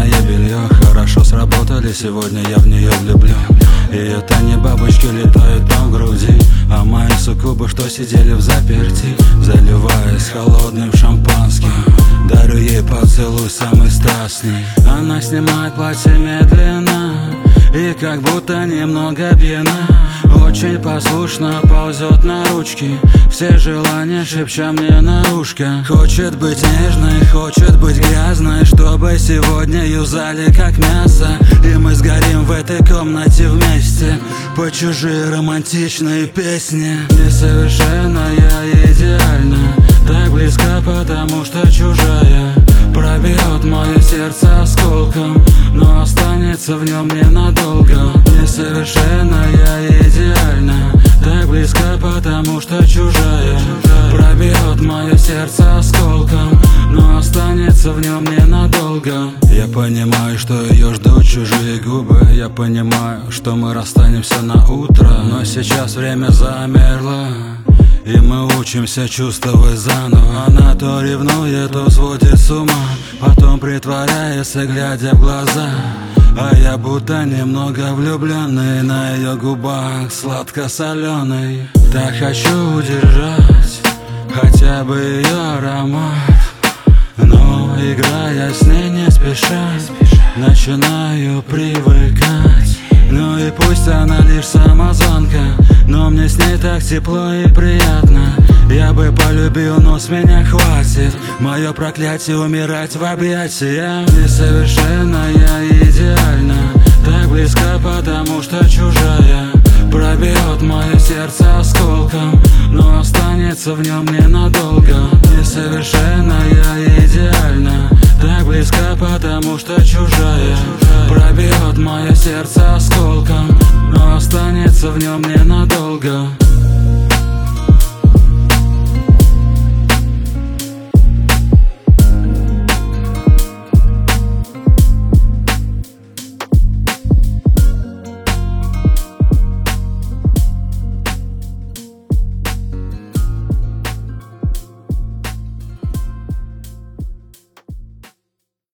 постиранное белье хорошо сработали, сегодня я в нее влюблю. И это не бабочки летают там в груди, а мои суккубы, что сидели в заперти, заливаясь холодным шампанским. Дарю ей поцелуй самый страстный. Она снимает платье медленно и как будто немного пьяна, очень послушно ползет на ручки, все желания шепча мне на ушко. Хочет быть нежной, хочет быть грязной, чтобы сегодня юзали как мясо. И мы сгорим в этой комнате вместе под чужие романтичные песни. Несовершенная, идеально, так близко, потому что чужая. Пробьет мое сердце осколком, но останется в нем ненадолго. Несовершенная, идеально, так близко, потому что чужая. Пробьет мое сердце осколком, но останется в нем ненадолго. Я понимаю, что ее ждут чужие губы, я понимаю, что мы расстанемся на утро, но сейчас время замерло, и мы учимся чувствовать заново. Она то ревнует, то сводит с ума, потом притворяется, глядя в глаза. А я будто немного влюбленный, на ее губах сладко-соленый. Так хочу удержать хотя бы ее аромат, но играя с ней не спеша, начинаю привыкать. Ну и пусть она лишь самозванка, но мне с ней так тепло и приятно. Я бы полюбил, но с меня хватит. Мое проклятие умирать в объятиях. Несовершенная, идеально, так близко, потому что чужая. Пробьет мое сердце осколком, но останется в нем ненадолго. Несовершенная, идеально, так близко, потому что чужая. Пробьет мое сердце осколком, но останется в нем ненадолго.